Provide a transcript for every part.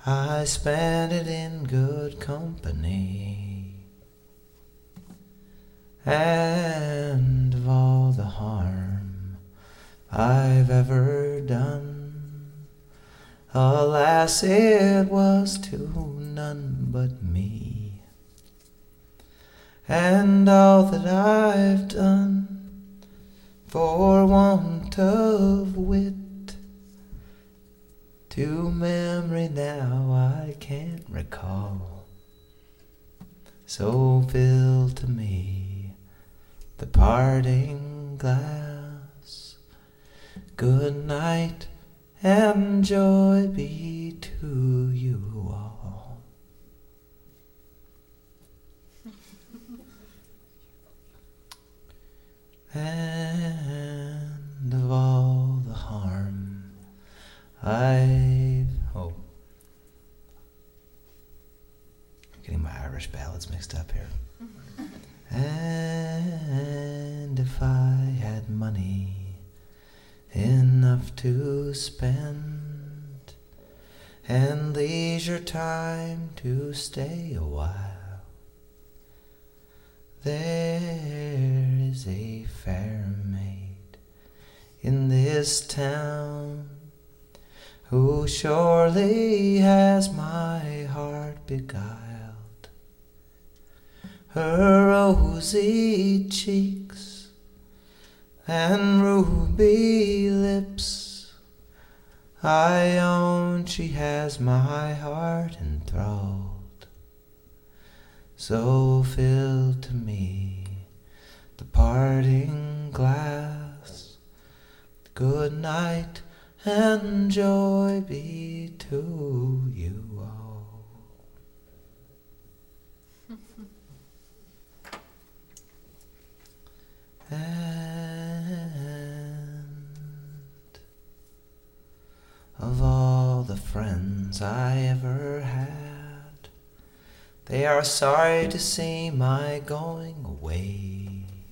I spent it in good company, and of all the harm I've ever done, alas, it was to none but me. And all that I've done for want of wit, to memory now I can't recall. So fill to me the parting glass. Good night and joy be to you all. And of all the harm I'm getting my Irish ballads mixed up here. And if I had money enough to spend, and leisure time to stay a while, there is a fair maid in this town who surely has my heart beguiled. Her rosy cheeks and ruby lips, I own she has my heart enthralled. So fill to me the parting glass. Good night and joy be to you all. And of all the friends I ever had, they are sorry to see my going away.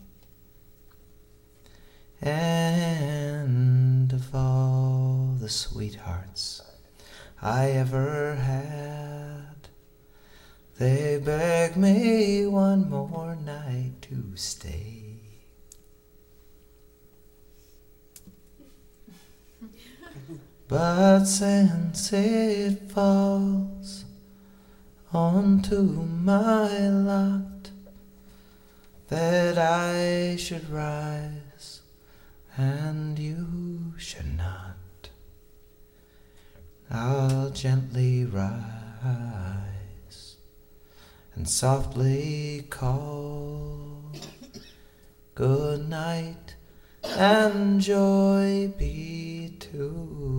And of all the sweethearts I ever had, they beg me one more night to stay. But since it falls onto my lot that I should rise and you should not, I'll gently rise and softly call. Good night and joy be to